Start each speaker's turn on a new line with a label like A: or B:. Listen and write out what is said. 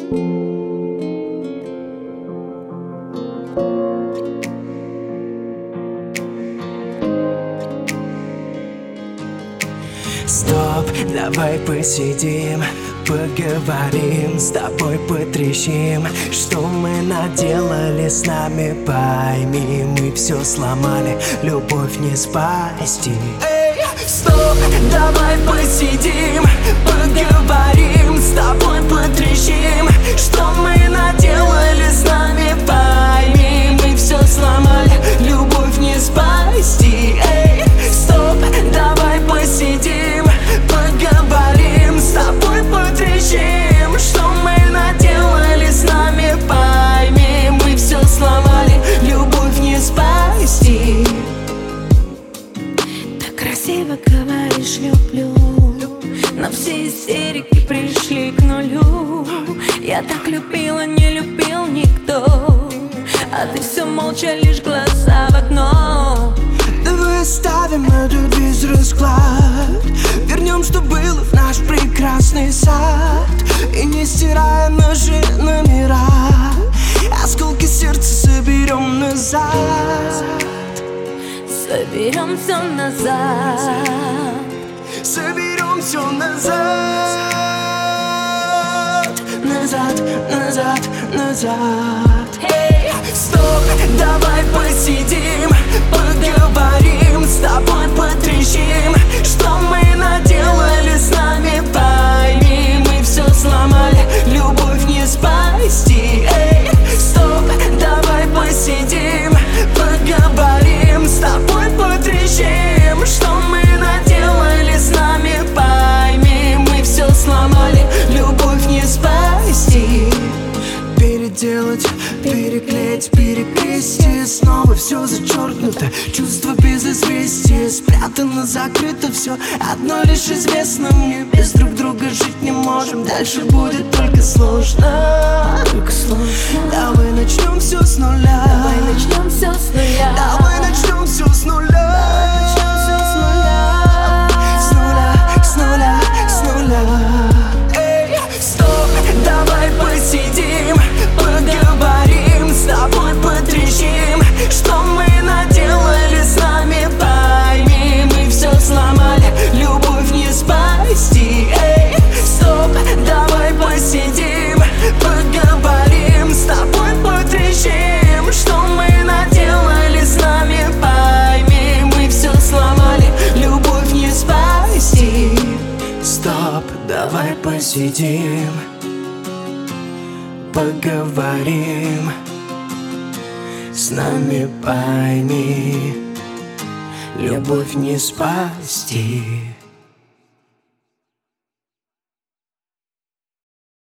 A: Стоп, давай посидим, поговорим, с тобой потрещим. Что мы наделали с нами, пойми, мы все сломали, любовь не спасти. Эй, стоп, давай посидим, поговорим, с тобой потрещим. Что мы наделали с нами, пойми, мы все сломали, любовь не спасти. Эй, стоп, давай посидим, поговорим, с тобой потрещим. Что мы наделали с нами, пойми, мы все сломали, любовь не спасти.
B: Так красиво говоришь люблю, но все истерики пришли к нулю. Я так любила, не любил никто, а ты все молча, лишь глаза в окно.
A: Давай оставим этот весь расклад, вернем, что было в наш прекрасный сад, и не стирая наши номера, осколки сердца соберем назад.
B: Соберем все назад,
A: соберем все назад. Назад, назад, назад. Эй, стоп, давай посидим, поговорим, с тобой потрещим. Что мы наделали с нами, пойми, мы все сломали, любовь не спасти. Эй, стоп, давай посидим, поговорим, с тобой потрещим. Что мы наделали с нами, пойми, мы все сломали, любовь не спасти. Переделать, переклеить, перекрестие, снова все зачеркнуто, чувство без известия. Спрятано, закрыто все, одно лишь известно мне: без друг друга жить не можем, дальше будет только сложно.
B: только сложно.
A: Давай начнем все с нуля.
B: Давай начнем все с нуля.
A: Давай начнем все с нуля. С нуля, с нуля, с нуля. Эй, стоп, давай посидим, поговорим, с тобой потрещим. Что мы наделали с нами, пойми, мы все сломали, любовь не спасти. Эй, стоп, давай посидим, поговорим, с тобой потрещим. Что мы наделали с нами, пойми, мы все сломали, любовь не спасти. Стоп, давай посидим, поговорим, с нами пойми, любовь не спасти.